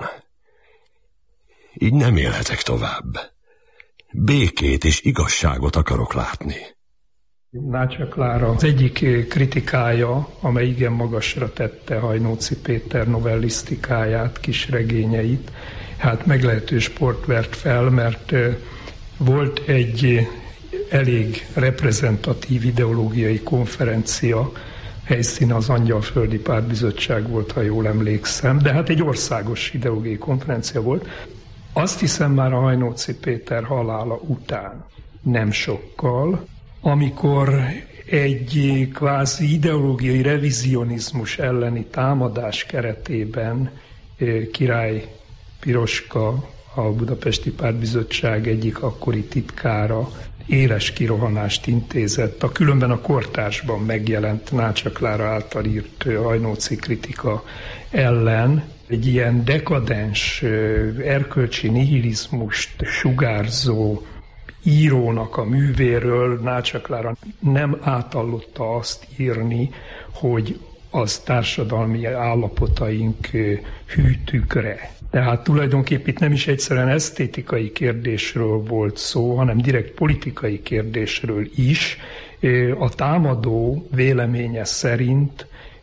Így nem élhetek tovább. Békét és igazságot akarok látni. Nácsa Klára az egyik kritikája, amely igen magasra tette Hajnóci Péter novellisztikáját, kisregényeit, hát meglehetős port vert fel, mert volt egy elég reprezentatív ideológiai konferencia, helyszíne az Angyalföldi Pártbizottság volt, ha jól emlékszem, de hát egy országos ideológiai konferencia volt. Azt hiszem már a Hajnóci Péter halála után, nem sokkal, amikor egy kvázi ideológiai revizionizmus elleni támadás keretében Király Piroska, a Budapesti Pártbizottság egyik akkori titkára éles kirohanást intézett a különben a kortársban megjelent Nácsa Klára által írt Hajnóci kritika ellen. Egy ilyen dekadens, erkölcsi nihilizmust sugárzó írónak a művéről Nácsa Klára nem átallotta azt írni, hogy az társadalmi állapotaink hűtükre. Tehát tulajdonképpen itt nem is egyszerűen esztétikai kérdésről volt szó, hanem direkt politikai kérdésről is. A támadó véleménye szerint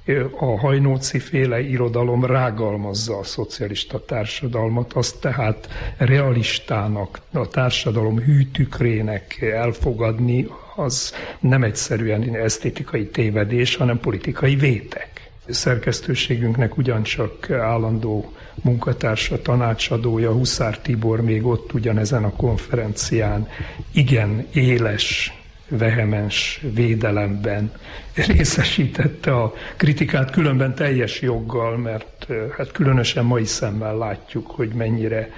A Hajnóci féle irodalom rágalmazza a szocialista társadalmat, azt tehát realistának, a társadalom hűtükrének elfogadni, az nem egyszerűen esztétikai tévedés, hanem politikai vétek. Szerkesztőségünknek ugyancsak állandó munkatársa, tanácsadója, Huszár Tibor még ott ugyanezen a konferencián igen éles, vehemens védelemben részesítette a kritikát, különben teljes joggal, mert hát különösen mai szemmel látjuk, hogy mennyire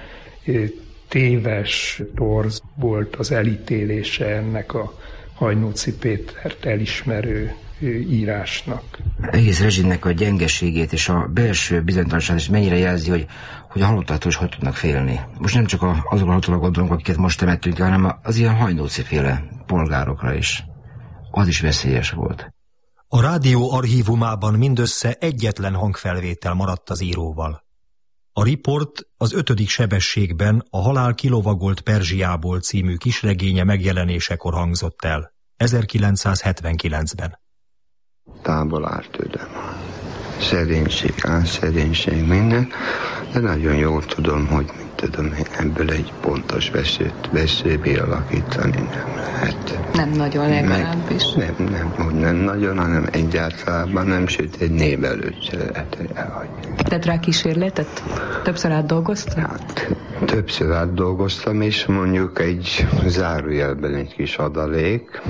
téves, torz volt az elítélése ennek a Hajnóci Pétert elismerő írásnak. Egész rezsimnek a gyengeségét és a belső bizonytalanságot is mennyire jelzi, hogy, hogy a halottaktól is hogy tudnak félni. Most nem csak a, azokra a halottakra gondolunk, akiket most temettünk, hanem az ilyen Hajnóci féle polgárokra is. Az is veszélyes volt. A rádió archívumában mindössze egyetlen hangfelvétel maradt az íróval. A riport az ötödik sebességben a Halál kilovagolt Perzsiából című kisregénye megjelenésekor hangzott el, ezerkilencszázhetvenkilencben. Távol áll tőlem. Szerénység, álszerénység, minden, de nagyon jól tudom, hogy mit tudom, ebből egy pontos veszőt, veszővé alakítani nem lehet. Nem nagyon legalábbis. Nem, nem, nem, nem nagyon, hanem egyáltalán nem, sőt egy név előtt se lehet elhagyni. Tett rá kísérletet? Többször átdolgoztam? Hát, többször átdolgoztam, és mondjuk egy zárójelben egy kis adalék.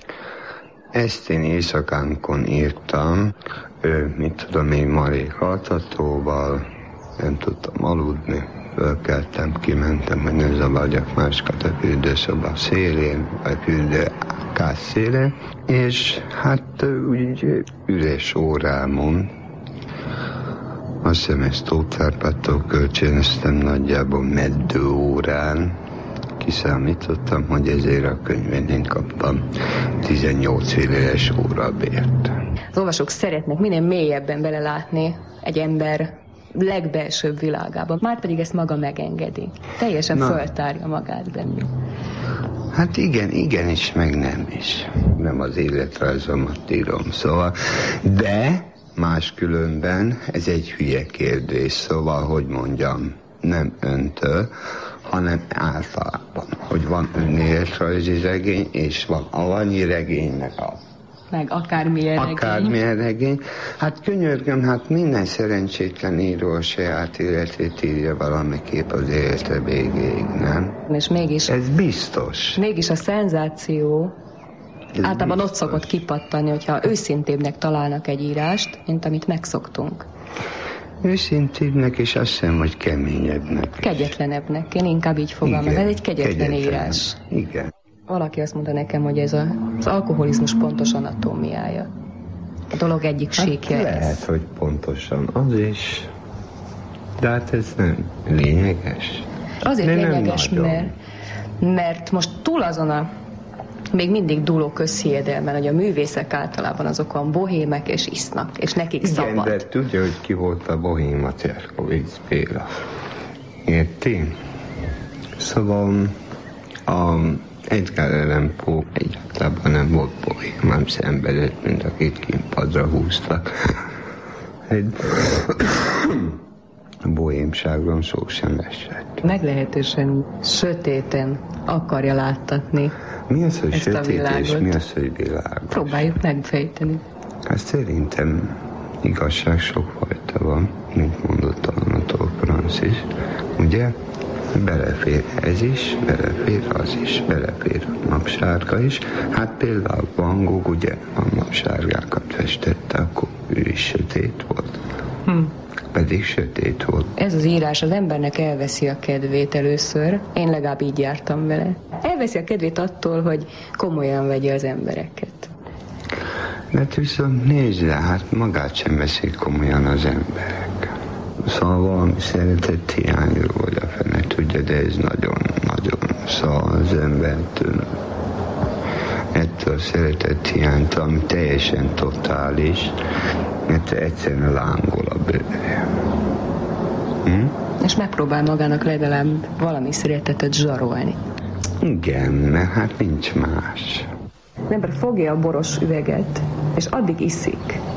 Ezt én éjszakánkon írtam, ő, mit tudom én, marék altatóval, nem tudtam aludni, fölkeltem, kimentem, hogy ne zavarjak másokat a fürdőszoba szélén, vagy fürdőkász szélén, és hát úgy üres órámon, azt hiszem ezt Tóth Árpádtól kölcsönöztem nagyjából meddő órán, kiszámítottam, hogy ezért a könyvén én kaptam tizennyolc éves órabért. Az olvasók szeretnek minél mélyebben belelátni egy ember legbelsőbb világában, márpedig ezt maga megengedi. Teljesen Na. föltárja magát benne. Hát igen, igen is, meg nem is. Nem az életrajzomat írom, szóval. De máskülönben ez egy hülye kérdés, szóval, hogy mondjam, nem öntől, hanem általában, hogy van önéletrajzi regény, és van alanyi regénynek a meg akármilyen regény. Akármilyen regény. Hát könyörgöm, hát minden szerencsétlen író a saját életét írja valamiképp az élete végéig, nem? És mégis... Ez biztos. Mégis a szenzáció Ez általában biztos. Ott szokott kipattani, hogyha őszintébbnek találnak egy írást, mint amit megszoktunk. Őszintébbnek, és azt hiszem, hogy keményebbnek. Kegyetlenebbnek, én inkább így fogalmazom. Ez egy kegyetlen, kegyetlen írás. Igen. Valaki azt mondta nekem, hogy ez a, az alkoholizmus pontos anatómiája. A dolog egyik hát síkja lehet, ez. Lehet, hogy pontosan az is, de hát ez nem lényeges. Azért de lényeges, mert, mert most túl azon a még mindig dúló közhiedelmen, hogy a művészek általában azok bohémek és isznak, és nekik igen, szabad. Igen, de tudja, hogy ki volt a bohém, a Cserkovics Béla. Érti? Szóval a Edgar Allan Poe egyáltalán nem volt bohém, nem szenvedett, mint akit kínpadra húztak. Egy bohémságról szó sem esett. Meglehetősen sötéten akarja láttatni mi az, hogy ezt sötét, és mi az, hogy világos? Próbáljuk megfejteni. Hát szerintem igazság sokfajta van, mint mondott Anatole France is, ugye? Belefér ez is, belefér az is, belefér a napsárga is. Hát például Van Gogh ugye a napsárgákat festette, akkor ő is sötét volt. Hm. Pedig sötét volt. Ez az írás az embernek elveszi a kedvét először. Én legalább így jártam vele. Elveszi a kedvét attól, hogy komolyan vegye az embereket. Mert viszont nézd le, hát magát sem veszik komolyan az emberek. Szóval valami szeretett hiányról, vagy a fene tudja, de ez nagyon-nagyon szóval az embertől ettől szeretett hiányt, ami teljesen totális, mert egyszerűen lángol a bőre. Hm? És megpróbál magának legalább valami szeretetet zsarolni. Igen, mert hát nincs más. Az ember fogja a boros üveget, és addig iszik,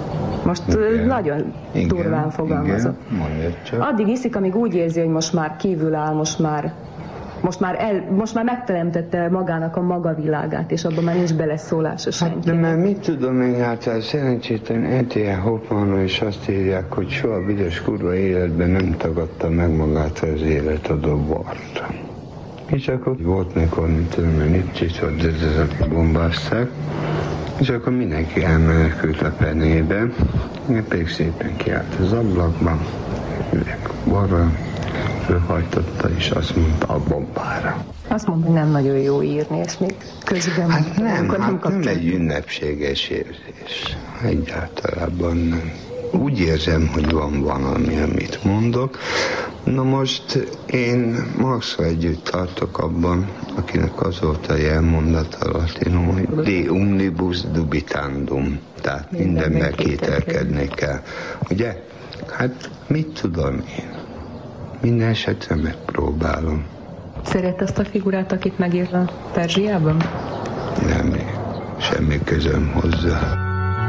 Most igen. nagyon igen, durván fogalmazott. Addig iszik, amíg úgy érzi, hogy most már kívül áll, most már Most már, el, most már megteremtette magának a maga világát, és abban már nincs beleszólása senki. Hát, de már mit tudom én, hát szerencsétlen é té el Hoffmann is azt írják, hogy soha büdös kurva életben nem tagadta meg magát az életadó bart. És akkor volt mikor, mint tudom, mert itt is ott ezek bombázták, és akkor mindenki elmenekült a penébe, én pedig szépen kiállt az ablakban, üveg borra, fölhajtotta, és azt mondta a bombára. Azt mondta, hogy nem nagyon jó írni, ezt még közben hát mondta, nem, nem, hát nem nem egy ünnepséges érzés. Egyáltalában nem. Úgy érzem, hogy van valami, amit mondok. Na most én Marxval együtt tartok abban, akinek az volt a jelmondata latinul, hogy de omnibus dubitandum, tehát mindenben kételkedni kell. Ugye? Hát mit tudom én? Minden esetre megpróbálom. Szeret azt a figurát, akit megír a Perzsiában? Nem, semmi közöm hozzá.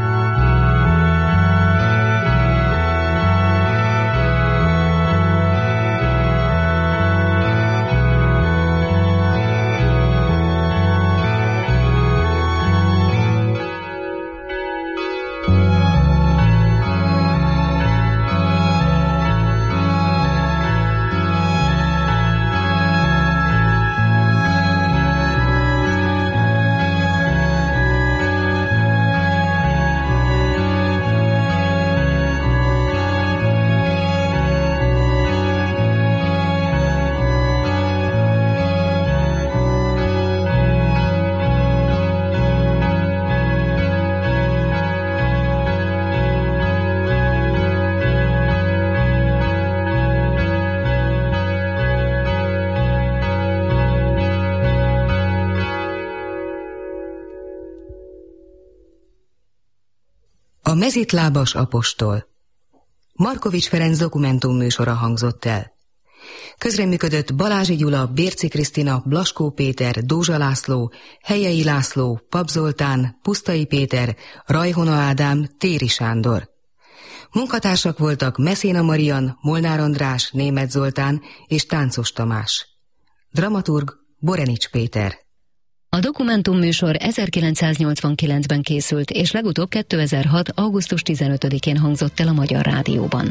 A mezitlábas apostol. Markovics Ferenc dokumentumműsora hangzott el. Közreműködött Balázsi Gyula, Bérci Krisztina, Blaskó Péter, Dózsa László, Helyei László, Pap Zoltán, Pusztai Péter, Rajhona Ádám, Téri Sándor. Munkatársak voltak Meszéna Marian, Molnár András, Németh Zoltán és Táncos Tamás. Dramaturg Borenics Péter. A dokumentumműsor ezerkilencszáznyolcvankilencben készült, és legutóbb kétezer-hat. augusztus tizenötödikén hangzott el a Magyar Rádióban.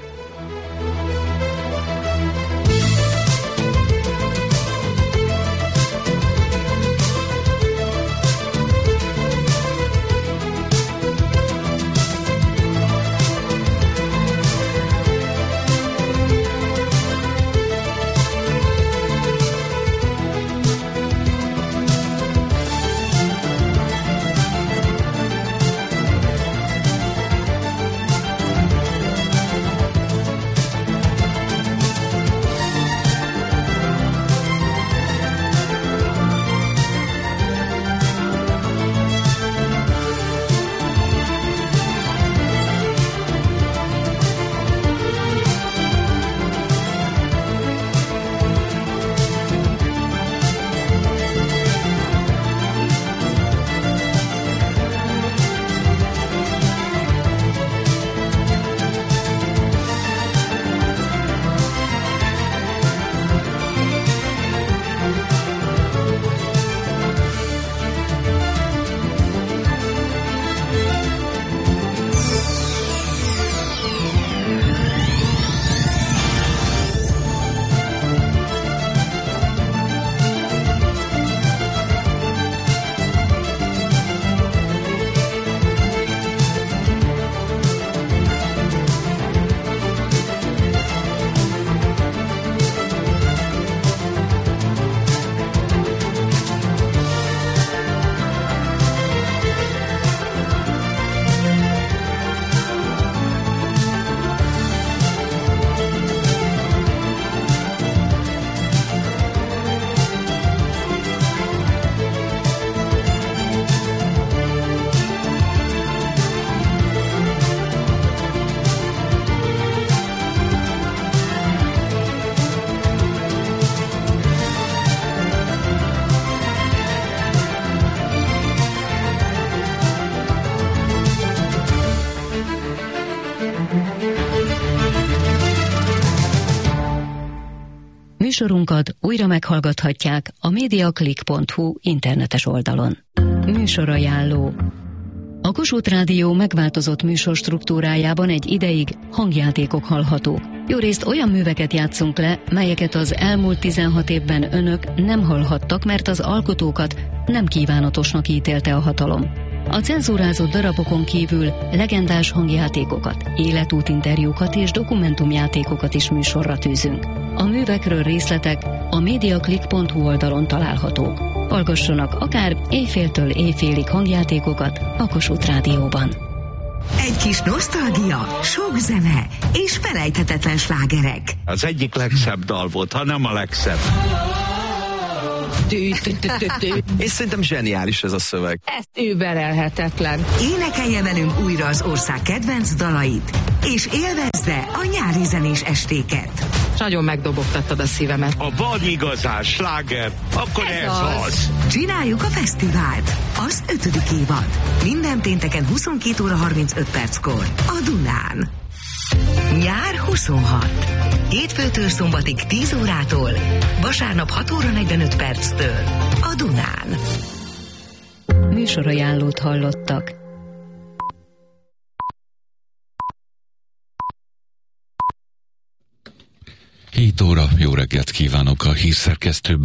Műsorunkat újra meghallgathatják a mediaclick pont hu internetes oldalon. Műsorajánló. A Kossuth Rádió megváltozott műsorstruktúrájában egy ideig hangjátékok hallhatók. Jórészt olyan műveket játszunk le, melyeket az elmúlt tizenhat évben önök nem hallhattak, mert az alkotókat nem kívánatosnak ítélte a hatalom. A cenzúrázott darabokon kívül legendás hangjátékokat, életútinterjúkat és dokumentumjátékokat is műsorra tűzünk. A művekről részletek a mediaclick pont hu oldalon találhatók. Hallgassanak akár éjféltől éjfélig hangjátékokat a Kossuth Rádióban. Egy kis nosztalgia, sok zene és felejthetetlen slágerek. Az egyik legszebb dal volt, ha nem a legszebb. És szerintem zseniális ez a szöveg. Ez überelhetetlen. Énekelje velünk újra az ország kedvenc dalait, és élvezze a nyári zenés estéket. Nagyon megdobogtattad a szívemet. A van igazán sláger, akkor ez, ez az. az. Csináljuk a fesztivált, az ötödik évad. Minden pénteken huszonkét óra harmincöt perckor a Dunán. Nyár huszonhat. Hétfőtől szombatig tíz órától, vasárnap hat óra negyvenöt perctől a Dunán. Műsorajánlót hallottak. hét óra, jó reggelt kívánok, a hírszerkesztő